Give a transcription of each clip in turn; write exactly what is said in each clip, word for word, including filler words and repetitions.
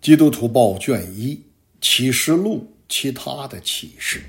基督徒报卷一启示录其他的启示。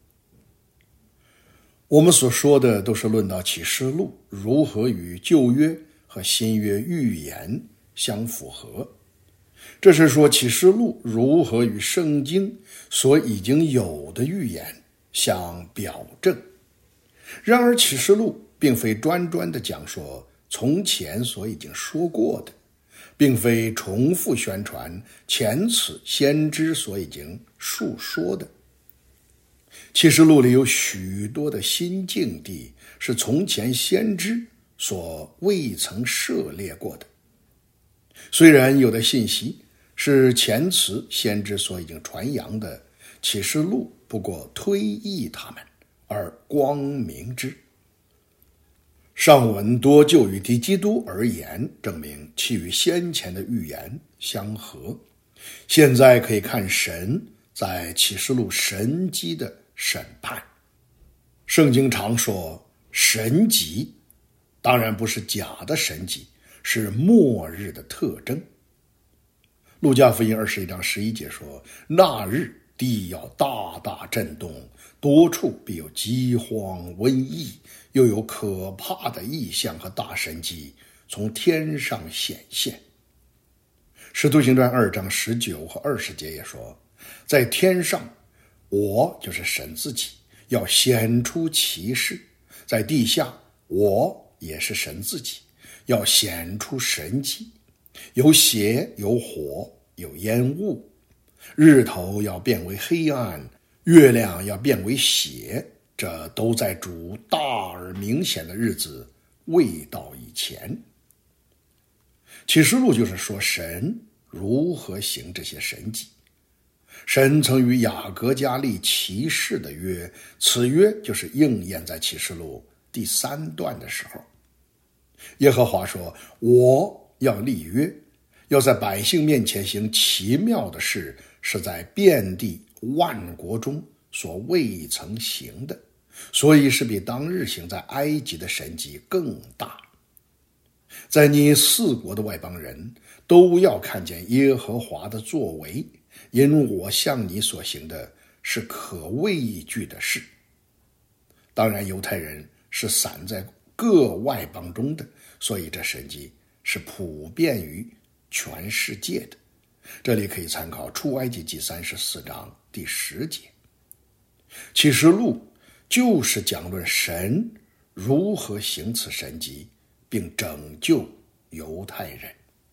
我们所说的都是论到启示录如何与旧约和新约预言相符合，这是说启示录如何与圣经所已经有的预言相表证。然而启示录并非专专地讲说从前所已经说过的，并非重复宣传前此先知所已经述说的。启示录里有许多的新境地是从前先知所未曾涉猎过的，虽然有的信息是前此先知所已经传扬的，启示录不过推译他们而光明之。上文多就于敌基督而言，证明其与先前的预言相合。现在可以看神在启示录神迹的审判。圣经常说神迹，当然不是假的神迹，是末日的特征。路加福音二十一章十一节说，那日地要大大震动，多处必有饥荒、瘟疫，又有可怕的异象和大神迹从天上显现。使徒行传二章十九和二十节也说，在天上，我就是神自己，要显出奇事；在地下，我也是神自己，要显出神迹。有血，有火，有烟雾，日头要变为黑暗，月亮要变为血，这都在主大而明显的日子未到以前。启示录就是说神如何行这些神迹。神曾与雅各家立奇事的约，此约就是应验在启示录第三段的时候。耶和华说，我要立约，要在百姓面前行奇妙的事，是在遍地万国中所未曾行的，所以是比当日行在埃及的神迹更大。在你四国的外邦人都要看见耶和华的作为，因我向你所行的是可畏惧的事。当然犹太人是散在各外邦中的，所以这神迹是普遍于全世界的。这里可以参考出埃及记三十四章第十节。启示录就是讲论神如何行此神迹，并拯救犹太人。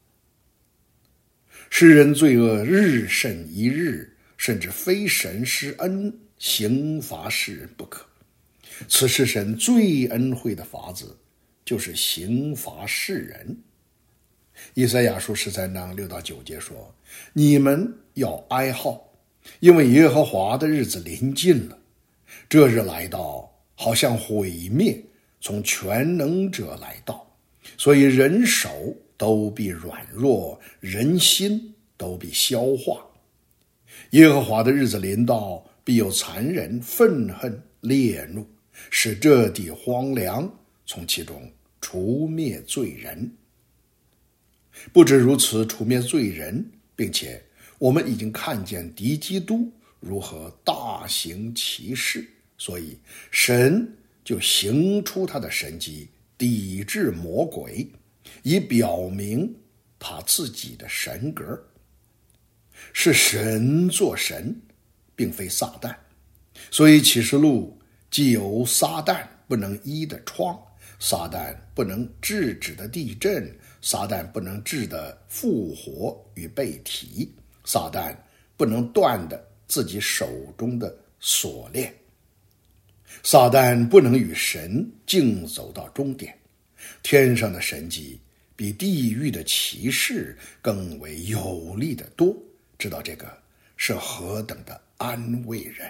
世人罪恶日甚一日，甚至非神施恩刑罚世人不可。此是神最恩惠的法子，就是刑罚世人。以赛亚书十三章六到九节说，你们要哀号，因为耶和华的日子临近了。这日来到，好像毁灭从全能者来到，所以人手都必软弱，人心都必消化。耶和华的日子临到，必有残忍、愤恨、烈怒，使这地荒凉，从其中除灭罪人。不止如此，除灭罪人，并且我们已经看见敌基督如何大行奇事，所以神就行出他的神迹，抵制魔鬼，以表明他自己的神格。是神做神，并非撒旦。所以启示录既有撒旦不能医的疮，撒旦不能制止的地震，撒旦不能治的复活与被提，撒旦不能断的自己手中的锁链，撒旦不能与神竞走到终点。天上的神迹比地狱的奇事更为有力的多，知道这个是何等的安慰人。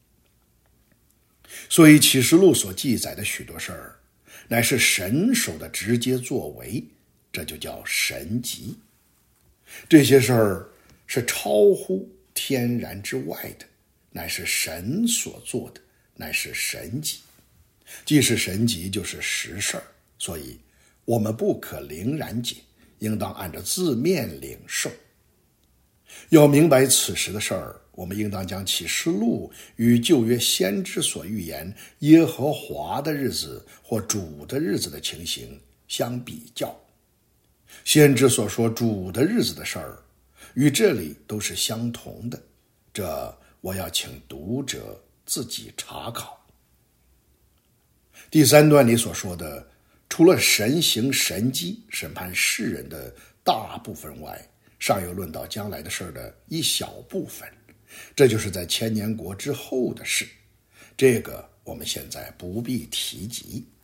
所以启示录所记载的许多事儿，乃是神手的直接作为，这就叫神迹。这些事儿是超乎天然之外的，乃是神所做的，乃是神迹。既是神迹，就是实事儿，所以我们不可凌然解，应当按照字面领受。 要明白此时的事儿，我们应当将启示录与旧约先知所预言耶和华的日子或主的日子的情形相比较。先知所说主的日子的事儿，与这里都是相同的，这我要请读者自己查考。第三段里所说的，除了神行神迹审判世人的大部分外，尚有论到将来的事的一小部分，这就是在千年国之后的事，这个我们现在不必提及。